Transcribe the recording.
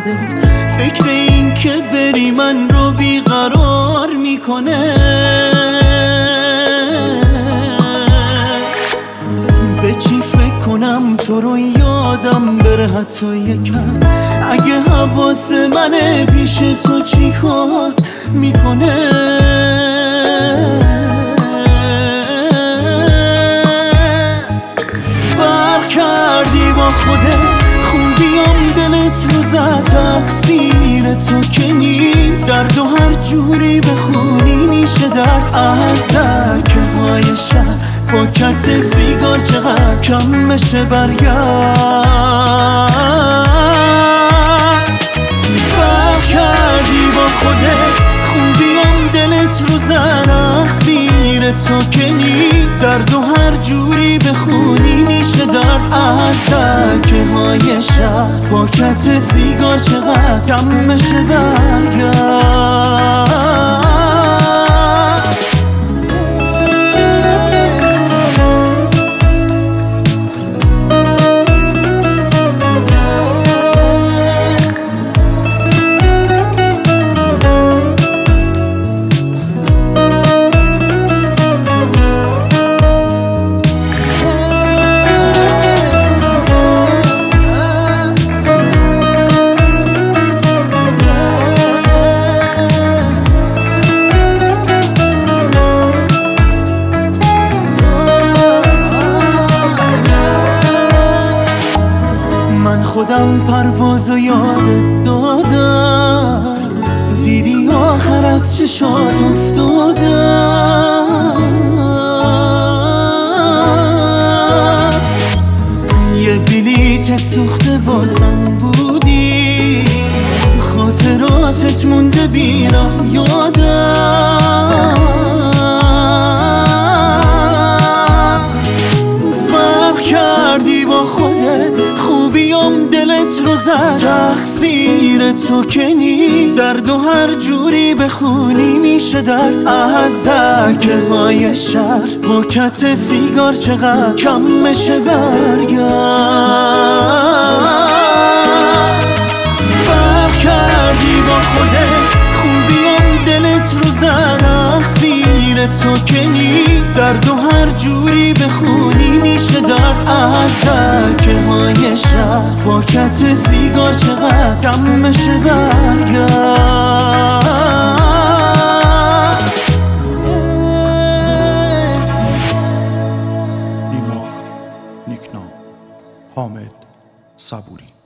خودت. فکر این که بری من رو بیقرار میکنه. به چی فکر کنم تو رو یادم بره حتی یکم؟ اگه حواس منه پیش تو چی کار میکنه؟ فرق کردی با خودت، خوبیام دلت رو زد، تقصیر تو که نیست. درد و هر جوری بخونی میشه درد. از دکه های شهر با کت سیگار چقدر کم بشه برگرد. فرق کردی با خودت، خوبیام دلت رو زد، تقصیر تو که نیست. درد و هر جوری بخونی میشه درد. از دکه های شهر با کت سیگار چقدر کم بشه برگرد. من خودم پرواز و یادت دادم، دیدی آخر از چشات افتادم. یه بلیت سوخته واسم بودی، خاطراتت مونده بیرم یادم. فرق کردی با خودت، خوبیام دلت رو زد، تقصیر تو که نیست. درد و هر جوری بخونی میشه درد. از دکه های شهر با کت سیگار چقدر کم بشه برگرد. فرق کردی با خودت، خوبیام دلت رو زد، تقصیر تو که نیست. درد و هر جوری بخونی میشه درد. از دکه های شهر با کت سیگار چقدر کم بشه برگرد. نیما نیکنام، حامد صبوری.